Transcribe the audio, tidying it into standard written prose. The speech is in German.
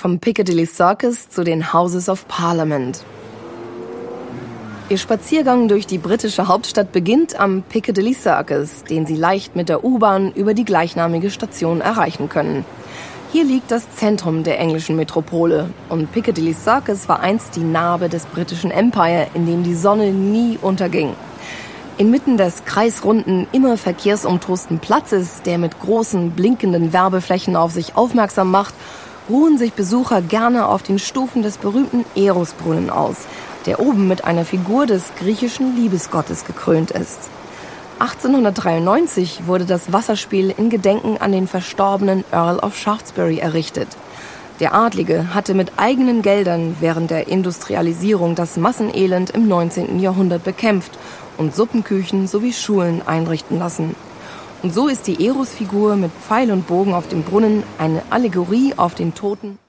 vom Piccadilly Circus zu den Houses of Parliament. Ihr Spaziergang durch die britische Hauptstadt beginnt am Piccadilly Circus, den Sie leicht mit der U-Bahn über die gleichnamige Station erreichen können. Hier liegt das Zentrum der englischen Metropole und Piccadilly Circus war einst die Narbe des britischen Empire, in dem die Sonne nie unterging. Inmitten des kreisrunden, immer verkehrsumtosten Platzes, der mit großen, blinkenden Werbeflächen auf sich aufmerksam macht, ruhen sich Besucher gerne auf den Stufen des berühmten Erosbrunnen aus, der oben mit einer Figur des griechischen Liebesgottes gekrönt ist. 1893 wurde das Wasserspiel in Gedenken an den verstorbenen Earl of Shaftesbury errichtet. Der Adlige hatte mit eigenen Geldern während der Industrialisierung das Massenelend im 19. Jahrhundert bekämpft und Suppenküchen sowie Schulen einrichten lassen. Und so ist die Eros-Figur mit Pfeil und Bogen auf dem Brunnen eine Allegorie auf den Toten